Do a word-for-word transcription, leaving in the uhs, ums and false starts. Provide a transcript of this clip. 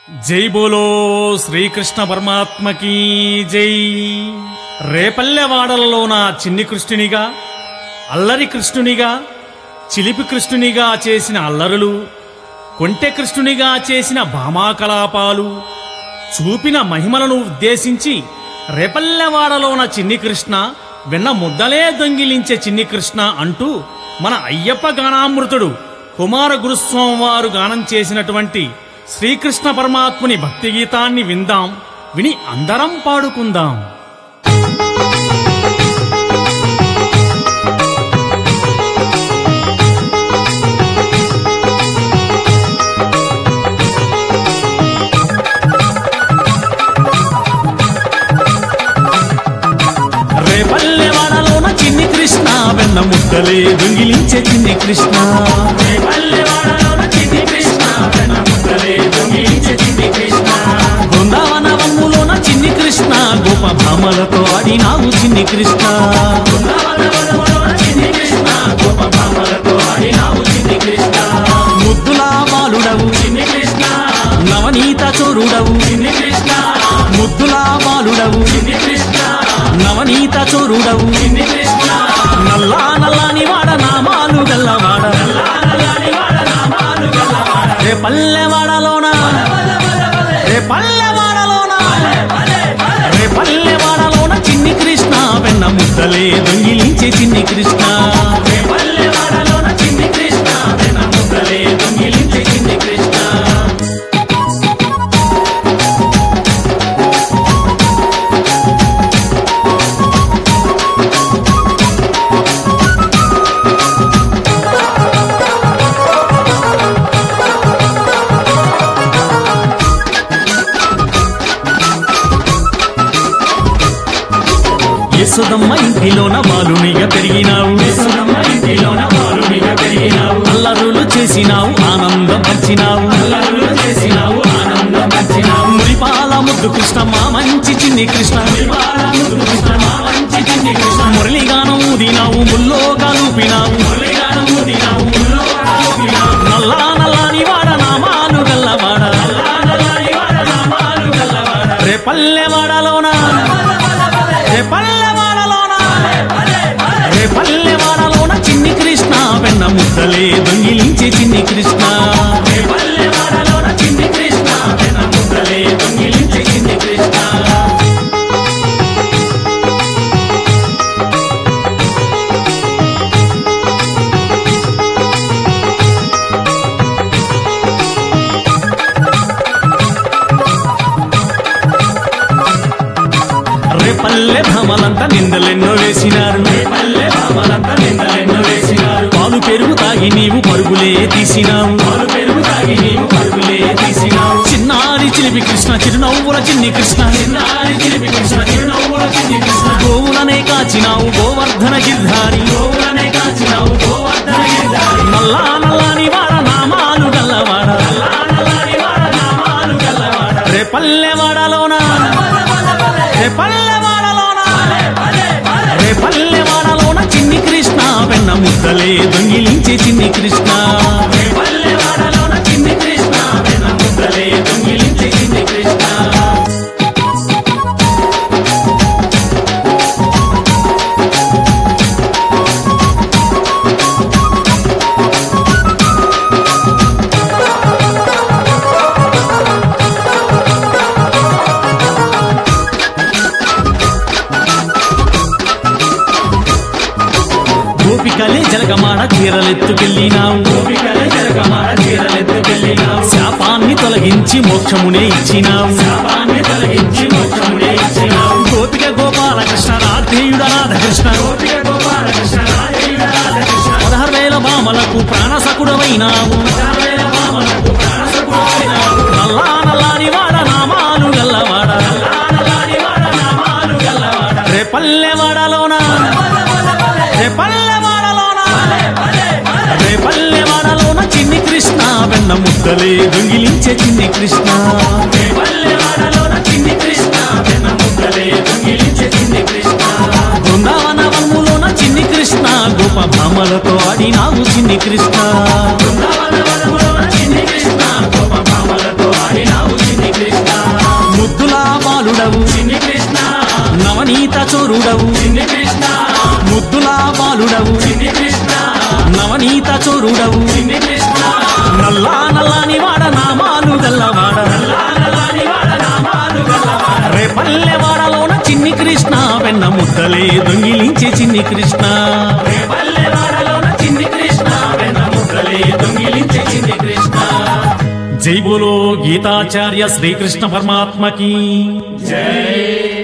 జై బోలో శ్రీకృష్ణ పరమాత్మకి జై. రేపల్లెవాడలలోన చిన్ని కృష్ణునిగా, అల్లరి కృష్ణునిగా, చిలిపి కృష్ణునిగా చేసిన అల్లరులు, కొంటె కృష్ణునిగా చేసిన భామాకలాపాలు చూపిన మహిమలను ఉద్దేశించి రేపల్లెవాడలోన చిన్ని కృష్ణ, వెన్న ముద్దలే దొంగిలించే చిన్ని కృష్ణ అంటూ మన అయ్యప్ప గానామృతుడు కుమార గురుస్వామి వారు గానం చేసినటువంటి శ్రీకృష్ణ పరమాత్ముని భక్తి గీతాన్ని విందాం, విని అందరం పాడుకుందాం. రేపల్లెవాడలోన చిన్ని కృష్ణ, వెన్న ముద్దలే దొంగిలించే చిన్ని కృష్ణ. రేపల్లెవాడలోన చిన్ని కృష్ణ, వెన్న ముద్దలే దొంగిలించే చిన్ని కృష్ణ. బృందావనవనములోన చిన్ని కృష్ణ, గోప భామలతో ఆడినావు చిన్ని కృష్ణ. బృందావనవనములోన చిన్ని కృష్ణ, గోప భామలతో ఆడినావు చిన్ని కృష్ణ. ముద్దులా బాలుడవు చిన్ని కృష్ణ, నవనీత చోరుడవు చిన్ని కృష్ణ. ముద్దులా బాలుడవు చిన్ని కృష్ణ, నవనీత చోరుడవు చిన్ని కృష్ణ. నల్లా నల్లాని వాడ నామాలు గల్లవాడ, రే పల్లెవాడలోన, రే పల్లెవాడలోన, రే పల్లెవాడలోన చిన్ని కృష్ణ, వెన్న ముద్దలే దొంగిలించే చిన్ని కృష్ణ. రే పల్లెవాడలోన చిన్ని కృష్ణ, వెన్న ముద్దలే దొంగిలించే చిన్ని కృష్ణ. యశోదమ్మ ఇంటిలోన బాలునిగా పెరిగినావు, యశోదమ్మ ఇంటిలోన బాలునిగా పెరిగినావు. అల్లరులు చేసినావు, ఆనందం పంచినావు, అల్లరులు చేసినావు, ఆనందం పంచినావు. మురిపాల ముద్దు కృష్ణ, మా మంచి చిన్ని కృష్ణ. మురిపాల ముద్దు కృష్ణ, మా మంచి చిన్ని కృష్ణ. మురళిగానం ఊదినావు, ముల్లో కాలుపినావు, మురళిగానం ఊదినావు, ముల్లో కాలుపినావు. నల్లా నల్లాని వాడ నామాలు గల్లవాడ, నల్లా నల్లాని వాడ నామాలు గల్లవాడ. రే పల్లెవాడలోన, రే పల్లెవాడలోన, రే పల్లెవాడలోన చిన్ని కృష్ణ, వెన్న ముద్దలే దొంగిలించే చిన్ని కృష్ణ. రే పల్లెవాడలోన చిన్ని కృష్ణ, వెన్న ముద్దలే దొంగిలించే చిన్ని కృష్ణ. పల్లె భామలంతా నిందలెన్నో వేసినారు, పల్లె భామలంతా నిందలెన్నో వేసినారు. పాలు పెరుగు తాగి నీవు పరుగులే తీసినావు, పాలు పెరుగు తాగి నీవు పరుగులే తీసినావు. చిన్నారి చిలిపి కృష్ణ, చిరునవ్వుల చిన్ని కృష్ణ. చిన్నారి చిలిపి కృష్ణ, చిరునవ్వుల చిన్ని కృష్ణ. గోవులనే కాచినావు, గోవర్ధన గిర్ధారి, గోవులనే కాచినావు, గోవర్ధన గిర్ధారి. నల్లా నల్లాని వాడ నామాలు గల్లవాడ, నల్లా నల్లాని వాడ నామాలు గల్లవాడ. రే పల్లెవాడలోన, రే పల్లెవాడలోన, రే పల్లెవాడలోన చిన్ని కృష్ణ, వెన్న ముద్దలే దొంగిలించే చిన్ని కృష్ణ. రే పల్లెవాడలోన చిన్ని కృష్ణ, వెన్న ముద్దలే దొంగిలించే చిన్ని కృష్ణ. గోపికలే జలగమాడ చీరలెత్తుకెళ్ళినావు, గోపికలే జలగమాడ చీరలెత్తుకెళ్ళినావు. శాపాన్ని తొలగించి మోక్షమునే ఇచ్చినావు, శాపాన్ని తొలగించి మోక్షమునే ఇచ్చినావు. గోపిక గోపాల కృష్ణ, రాధేయుడ రాధకృష్ణ, గోపిక గోపాల కృష్ణ, రాధేయుడ రాధకృష్ణ. పదహారు వేల భామలకు ప్రాణసకుడవైనావు, పదహారు వేల భామలకు ప్రాణసకుడవైనావు. నల్లా నల్లాని వాడ నామాలు గల్లవాడ, నల్లా నల్లాని వాడ నామాలు గల్లవాడ. రే పల్లెవాడలోన, రే పల్లెవాడలోన, రే పల్లెవాడలోన చిన్ని కృష్ణ, వెన్న ముద్దలే దొంగిలించే చిన్ని కృష్ణ. రే పల్లెవాడలోన చిన్ని కృష్ణ, వెన్న ముద్దలే దొంగిలించే చిన్ని కృష్ణ. బృందావనవనములోన చిన్ని కృష్ణ, గోప భామలతో ఆడినావు చిన్ని కృష్ణ. బృందావనవనములోన చిన్ని కృష్ణ, గోప భామలతో ఆడినావు చిన్ని చోరుడవు చిన్ని కృష్ణ ముద్దులా బాలుడవు చిన్ని కృష్ణ నవనీత చోరుడవు చిన్ని కృష్ణ నల్లా నల్లాని వాడ నామాలు గల్లవాడ నల్లాని వాడ నామాలు గలవాడ రేపల్లె వాడలోన చిన్ని కృష్ణ వెన్న ముద్దలే దొంగిలించే చిన్ని కృష్ణ పల్లెవాడలోన చిన్ని కృష్ణ వెన్న ముద్దలే దొంగిలించే చిన్ని కృష్ణ జై బోలో గీతాచార్య శ్రీకృష్ణ పరమాత్మకి జై